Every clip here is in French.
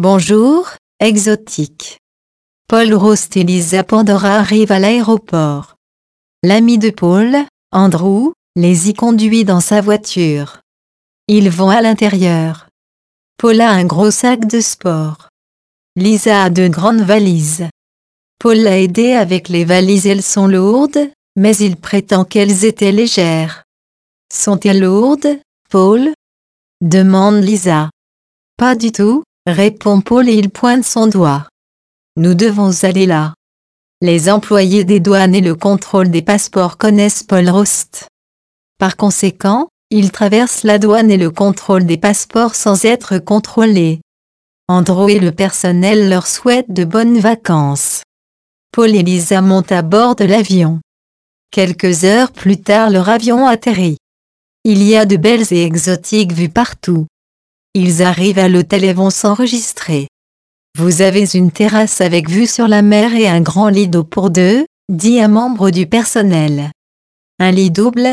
Bonjour, exotique. Paul Rost et Lisa Pandora arrivent à l'aéroport. L'ami de Paul, Andrew, les y conduit dans sa voiture. Ils vont à l'intérieur. Paul a un gros sac de sport. Lisa a deux grandes valises. Paul l'a aidée avec les valises, elles sont lourdes, mais il prétend qu'elles étaient légères. Sont-elles lourdes, Paul? Demande Lisa. Pas du tout, répond Paul et il pointe son doigt. Nous devons aller là. Les employés des douanes et le contrôle des passeports connaissent Paul Rost. Par conséquent, ils traversent la douane et le contrôle des passeports sans être contrôlés. Andrew et le personnel leur souhaitent de bonnes vacances. Paul et Lisa montent à bord de l'avion. Quelques heures plus tard, leur avion atterrit. Il y a de belles et exotiques vues partout. Ils arrivent à l'hôtel et vont s'enregistrer. Vous avez une terrasse avec vue sur la mer et un grand lit d'eau pour deux, dit un membre du personnel. Un lit double?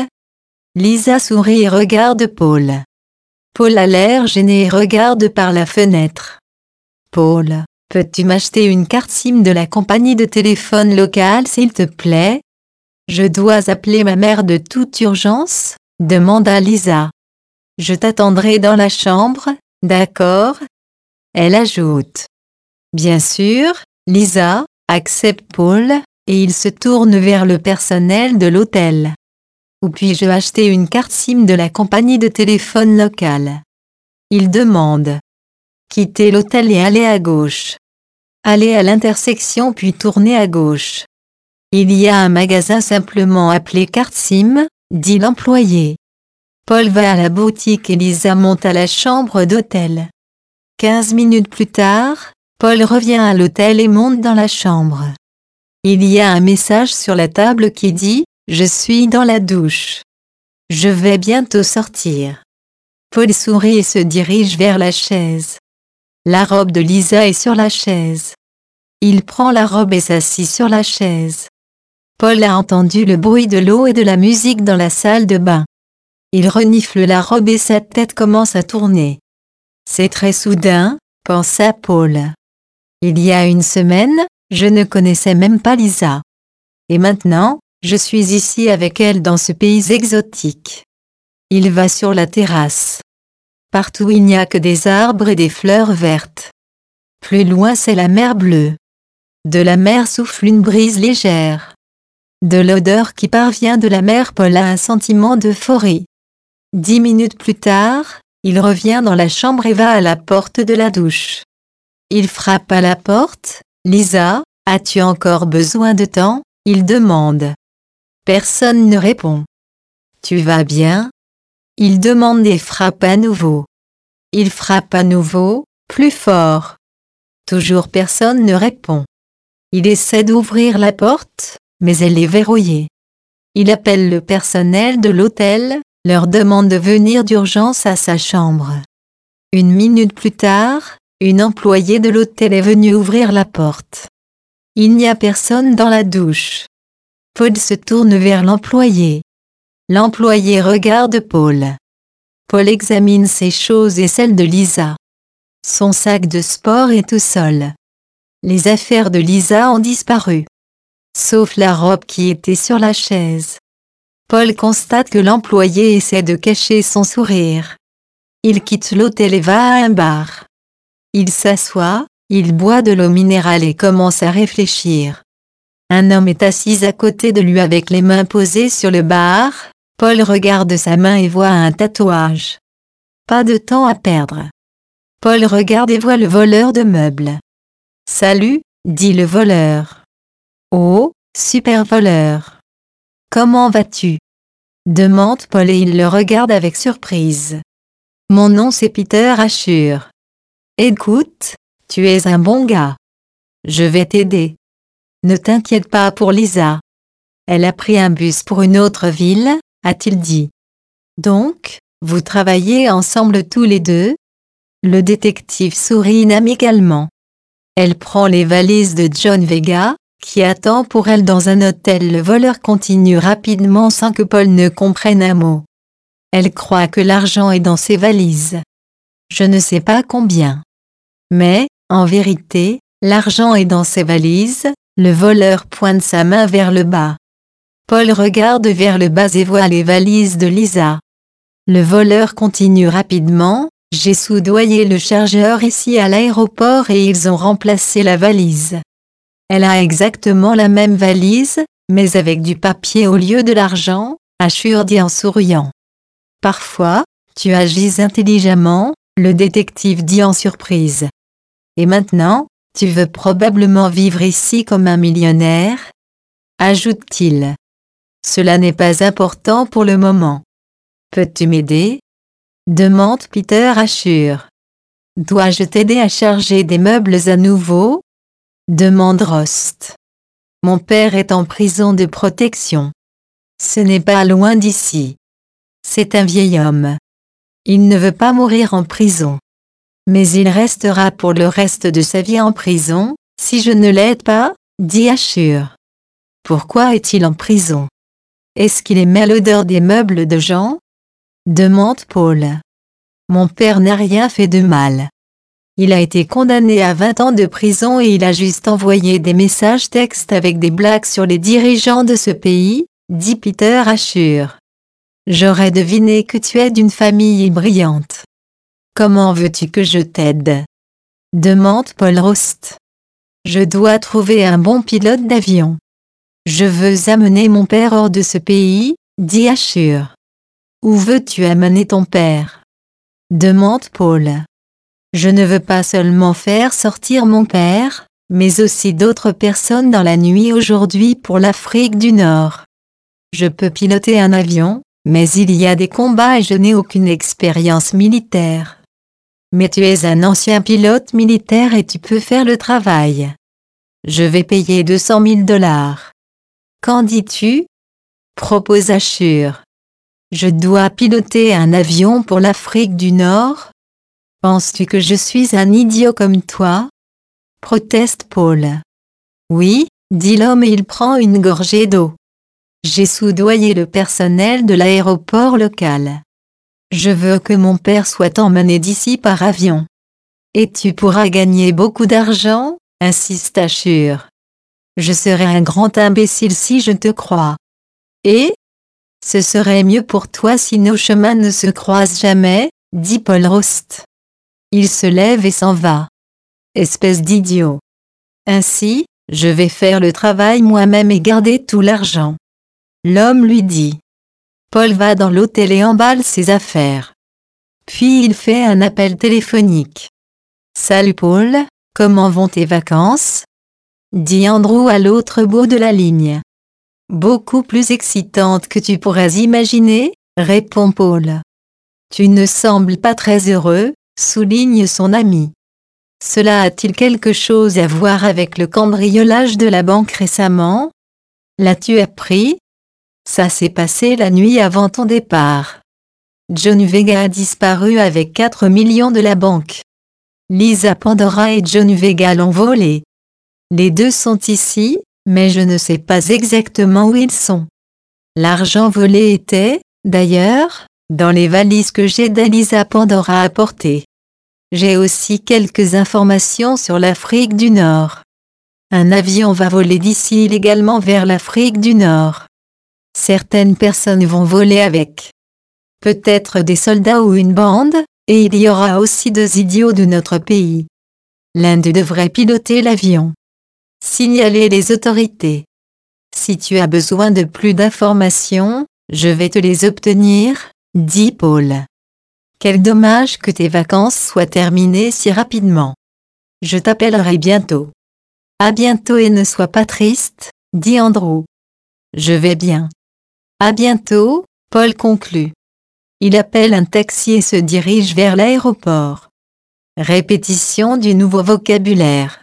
Lisa sourit et regarde Paul. Paul a l'air gêné et regarde par la fenêtre. Paul, peux-tu m'acheter une carte SIM de la compagnie de téléphone locale s'il te plaît? Je dois appeler ma mère de toute urgence, demanda Lisa. Je t'attendrai dans la chambre, d'accord? Elle ajoute. Bien sûr, Lisa, accepte Paul, et il se tourne vers le personnel de l'hôtel. Où puis-je acheter une carte SIM de la compagnie de téléphone locale? Il demande. Quittez l'hôtel et allez à gauche. Allez à l'intersection puis tournez à gauche. Il y a un magasin simplement appelé carte SIM, dit l'employé. Paul va à la boutique et Lisa monte à la chambre d'hôtel. 15 minutes plus tard, Paul revient à l'hôtel et monte dans la chambre. Il y a un message sur la table qui dit « Je suis dans la douche. Je vais bientôt sortir ». Paul sourit et se dirige vers la chaise. La robe de Lisa est sur la chaise. Il prend la robe et s'assit sur la chaise. Paul a entendu le bruit de l'eau et de la musique dans la salle de bain. Il renifle la robe et sa tête commence à tourner. C'est très soudain, pensa Paul. Il y a une semaine, je ne connaissais même pas Lisa. Et maintenant, je suis ici avec elle dans ce pays exotique. Il va sur la terrasse. Partout il n'y a que des arbres et des fleurs vertes. Plus loin c'est la mer bleue. De la mer souffle une brise légère. De l'odeur qui parvient de la mer, Paul a un sentiment d'euphorie. 10 minutes plus tard, il revient dans la chambre et va à la porte de la douche. Il frappe à la porte. Lisa, as-tu encore besoin de temps? Il demande. Personne ne répond. Tu vas bien? Il demande et frappe à nouveau. Il frappe à nouveau, plus fort. Toujours personne ne répond. Il essaie d'ouvrir la porte, mais elle est verrouillée. Il appelle le personnel de l'hôtel, leur demande de venir d'urgence à sa chambre. 1 minute plus tard, une employée de l'hôtel est venue ouvrir la porte. Il n'y a personne dans la douche. Paul se tourne vers l'employé. L'employé regarde Paul. Paul examine ses choses et celles de Lisa. Son sac de sport est tout seul. Les affaires de Lisa ont disparu. Sauf la robe qui était sur la chaise. Paul constate que l'employé essaie de cacher son sourire. Il quitte l'hôtel et va à un bar. Il s'assoit, il boit de l'eau minérale et commence à réfléchir. Un homme est assis à côté de lui avec les mains posées sur le bar. Paul regarde sa main et voit un tatouage. Pas de temps à perdre. Paul regarde et voit le voleur de meubles. Salut, dit le voleur. Oh, super voleur. Comment vas-tu? Demande Paul et il le regarde avec surprise. Mon nom c'est Peter Ashur. Écoute, tu es un bon gars. Je vais t'aider. Ne t'inquiète pas pour Lisa. Elle a pris un bus pour une autre ville, a-t-il dit. Donc, vous travaillez ensemble tous les deux? Le détective sourit inamicalement. Elle prend les valises de John Vega, qui attend pour elle dans un hôtel. Le voleur continue rapidement sans que Paul ne comprenne un mot. Elle croit que l'argent est dans ses valises. Je ne sais pas combien. Mais, En vérité, l'argent est dans ses valises. Le voleur pointe sa main vers le bas. Paul regarde vers le bas et voit les valises de Lisa. Le voleur continue rapidement. J'ai soudoyé le chargeur ici à l'aéroport et ils ont remplacé la valise. Elle a exactement la même valise, mais avec du papier au lieu de l'argent, Ashur dit en souriant. Parfois, tu agis intelligemment, le détective dit en surprise. Et maintenant, tu veux probablement vivre ici comme un millionnaire? Ajoute-t-il. Cela n'est pas important pour le moment. Peux-tu m'aider? Demande Peter Ashur. Dois-je t'aider à charger des meubles à nouveau? Demande Rost. Mon père est en prison de protection. Ce n'est pas loin d'ici. C'est un vieil homme. Il ne veut pas mourir en prison. Mais il restera pour le reste de sa vie en prison, si je ne l'aide pas, dit Ashur. Pourquoi est-il en prison? Est-ce qu'il aimait l'odeur des meubles de Jean? Demande Paul. Mon père n'a rien fait de mal. Il a été condamné à 20 ans de prison et il a juste envoyé des messages textes avec des blagues sur les dirigeants de ce pays, dit Peter Ashur. J'aurais deviné que tu es d'une famille brillante. Comment veux-tu que je t'aide? Demande Paul Rost. Je dois trouver un bon pilote d'avion. Je veux amener mon père hors de ce pays, dit Ashur. Où veux-tu amener ton père? Demande Paul. Je ne veux pas seulement faire sortir mon père, mais aussi d'autres personnes dans la nuit aujourd'hui pour l'Afrique du Nord. Je peux piloter un avion, mais il y a des combats et je n'ai aucune expérience militaire. Mais tu es un ancien pilote militaire et tu peux faire le travail. Je vais payer 200 000 $. Qu'en dis-tu? Propose Ashur. Je dois piloter un avion pour l'Afrique du Nord? Penses-tu que je suis un idiot comme toi? Proteste Paul. Oui, dit l'homme et il prend une gorgée d'eau. J'ai soudoyé le personnel de l'aéroport local. Je veux que mon père soit emmené d'ici par avion. Et tu pourras gagner beaucoup d'argent, insiste Ashur. Je serais un grand imbécile si je te crois. Et? Ce serait mieux pour toi si nos chemins ne se croisent jamais, dit Paul Rost. Il se lève et s'en va. Espèce d'idiot. Ainsi, je vais faire le travail moi-même et garder tout l'argent. L'homme lui dit. Paul va dans l'hôtel et emballe ses affaires. Puis il fait un appel téléphonique. Salut Paul, comment vont tes vacances? Dit Andrew à l'autre bout de la ligne. Beaucoup plus excitante que tu pourrais imaginer, répond Paul. Tu ne sembles pas très heureux, souligne son ami. Cela a-t-il quelque chose à voir avec le cambriolage de la banque récemment? L'as-tu appris? Ça s'est passé la nuit avant ton départ. John Vega a disparu avec 4 millions de la banque. Lisa Pandora et John Vega l'ont volé. Les deux sont ici, mais je ne sais pas exactement où ils sont. L'argent volé était, d'ailleurs, dans les valises que j'ai d'Elisa Pandora apportées. J'ai aussi quelques informations sur l'Afrique du Nord. Un avion va voler d'ici illégalement vers l'Afrique du Nord. Certaines personnes vont voler avec. Peut-être des soldats ou une bande, et il y aura aussi 2 idiots de notre pays. L'un d'eux devrait piloter l'avion. Signaler les autorités. Si tu as besoin de plus d'informations, je vais te les obtenir, dit Paul. Quel dommage que tes vacances soient terminées si rapidement. Je t'appellerai bientôt. À bientôt et ne sois pas triste, dit Andrew. Je vais bien. À bientôt, Paul conclut. Il appelle un taxi et se dirige vers l'aéroport. Répétition du nouveau vocabulaire.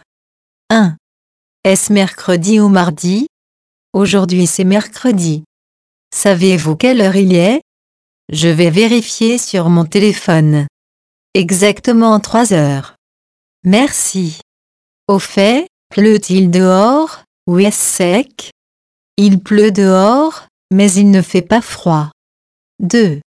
1. Est-ce mercredi ou mardi? Aujourd'hui c'est mercredi. Savez-vous quelle heure il est? Je vais vérifier sur mon téléphone. Exactement 3 heures. Merci. Au fait, pleut-il dehors, ou est-ce sec? Il pleut dehors, mais il ne fait pas froid. 2.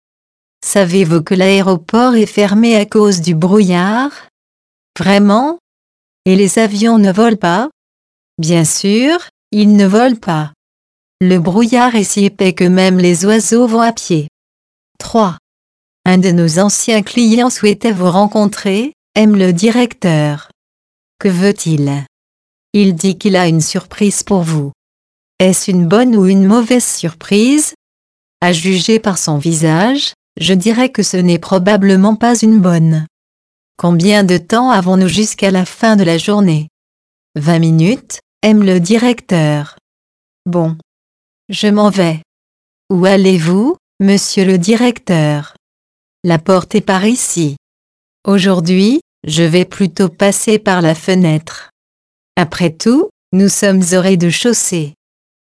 Savez-vous que l'aéroport est fermé à cause du brouillard? Vraiment? Et les avions ne volent pas? Bien sûr, ils ne volent pas. Le brouillard est si épais que même les oiseaux vont à pied. 3. Un de nos anciens clients souhaitait vous rencontrer, aime le directeur. Que veut-il? Il dit qu'il a une surprise pour vous. Est-ce une bonne ou une mauvaise surprise? À juger par son visage, je dirais que ce n'est probablement pas une bonne. Combien de temps avons-nous jusqu'à la fin de la journée? 20 minutes, aime le directeur. Bon. Je m'en vais. Où allez-vous, monsieur le directeur? La porte est par ici. Aujourd'hui, je vais plutôt passer par la fenêtre. Après tout, nous sommes au rez-de-chaussée.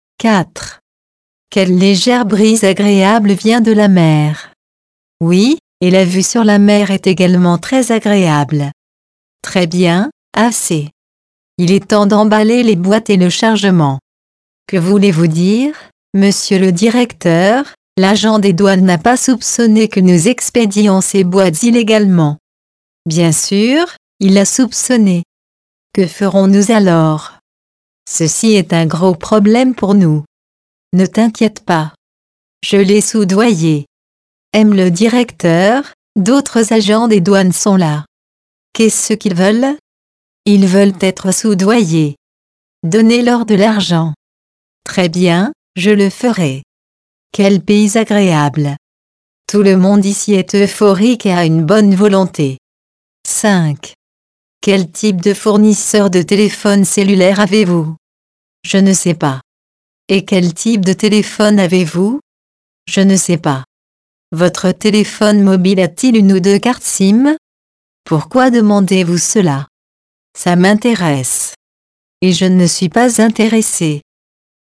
4. Quelle légère brise agréable vient de la mer. Oui, et la vue sur la mer est également très agréable. Très bien, assez. Il est temps d'emballer les boîtes et le chargement. Que voulez-vous dire, monsieur le directeur? L'agent des douanes n'a pas soupçonné que nous expédions ces boîtes illégalement. Bien sûr, il l'a soupçonné. Que ferons-nous alors? Ceci est un gros problème pour nous. Ne t'inquiète pas. Je l'ai soudoyé. Aime le directeur, d'autres agents des douanes sont là. Qu'est-ce qu'ils veulent? Ils veulent être soudoyés. Donnez-leur de l'argent. Très bien, je le ferai. Quel pays agréable. Tout le monde ici est euphorique et a une bonne volonté. 5. Quel type de fournisseur de téléphone cellulaire avez-vous? Je ne sais pas. Et quel type de téléphone avez-vous? Je ne sais pas. Votre téléphone mobile a-t-il une ou deux cartes SIM? Pourquoi demandez-vous cela? Ça m'intéresse. Et je ne suis pas intéressé.